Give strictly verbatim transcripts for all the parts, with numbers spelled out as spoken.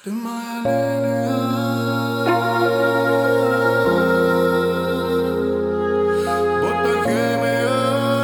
Ты моя лилия, будто химия.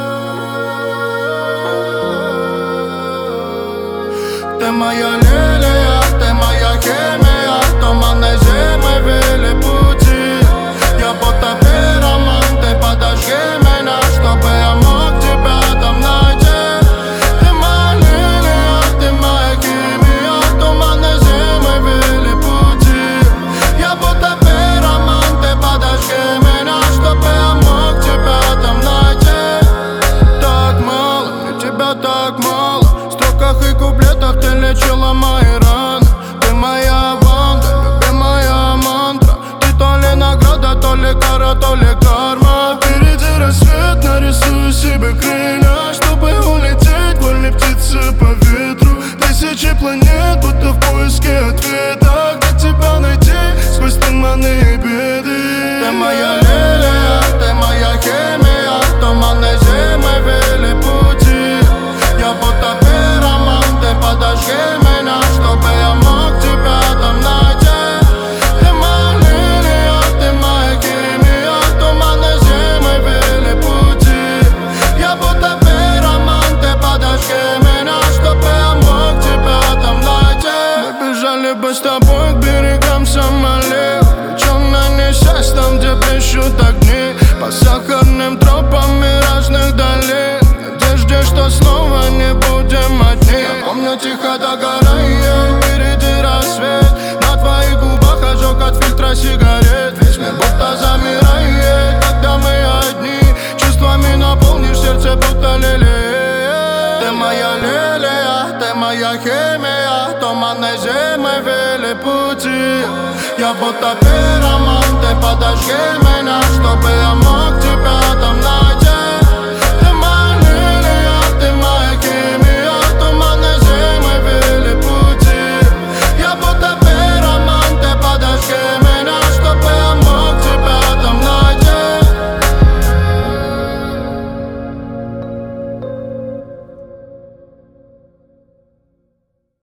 Ты моя лилия, ты моя химия. Туманной зимой вели пути. Я будто пироман, ты подожги меня, чтобы я мог тебя там найти. Ты моя лилия, ты моя химия. Туманной зимой вели пути. Я будто пироман, ты подожги меня, чтобы я мог тебя там найти. Так мало, мне тебя так мало. В строках и куплетах ты лечила мои раны. Ты моя Ванда, любимая мантра. Ты то ли награда, то ли кара, то ли карма. Впереди рассвет, нарисую себе крылья, чтобы улететь, вольной птицы по ветру. Тысячи планет, будто в поиске ответа. Где тебя найти сквозь туманы и беды? Ты моя лилия, ты моя химия. Туманной зимой вели пути. Я будто пироман, ты подожги меня, чтобы я мог тебя там найти. Ты моя лилия, ты моя химия. Туманной зимой вели пути. Я будто пироман, ты подожги меня, чтобы я мог тебя там найти. Мы бежали бы с тобой к берегам Сомали, увлеченно несясь там, где блещут огни, по сахарным тропам миражных долин, в надежде, что снова не будем одни. Я помню, тихо догорает впереди рассвет. На твоих губах ожог от фильтра сигарет. Весь мир будто замирает, когда мы одни. Чувствами наполнишь сердце, будто лилия. Ты моя лилия, ты моя химия. Туманной зимой вели пути. Я будто пироман, ты подожги меня, чтобы я мог